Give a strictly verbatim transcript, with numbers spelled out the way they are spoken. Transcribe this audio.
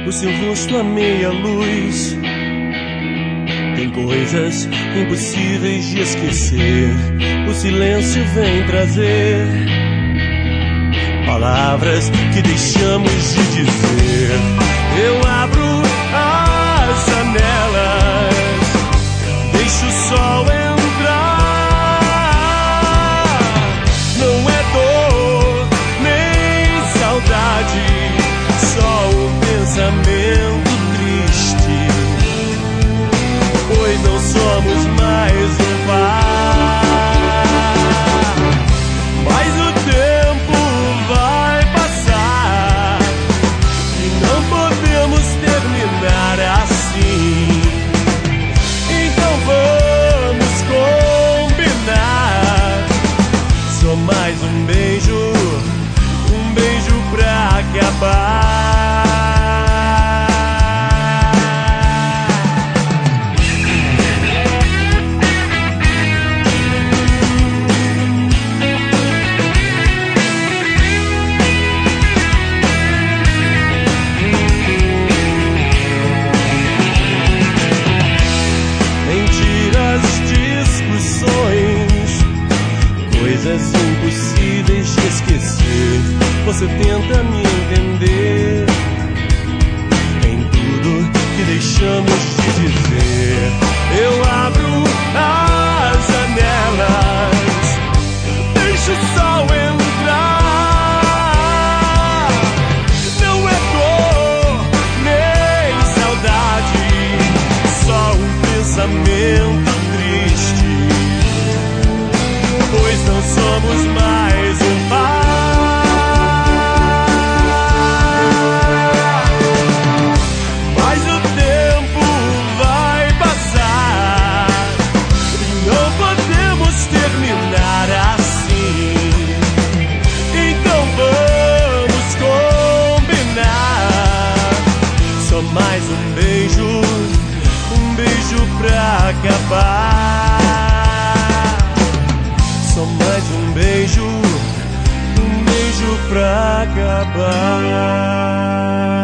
o seu rosto a meia luz. Tem coisas impossíveis de esquecer, o silêncio vem trazer palavras que deixamos de dizer. Eu abro as janelas, deixo o sol entrar. Não é dor nem saudade, só um pensamento triste, pois não somos mais um par. Mas o tempo vai passar e não podemos terminar assim. Então vamos combinar, só mais um beijo, um beijo pra acabar. Coisas impossíveis de esquecer, você tenta me entender em tudo que deixamos de dizer. Eu abro as janelas, deixo o sol entrar. Não é dor nem saudade, só um pensamento triste, pois não somos mais um par. Mas o tempo vai passar e não podemos terminar assim. Então vamos combinar, só mais um beijo, um beijo pra acabar. Só mais um beijo, um beijo pra acabar.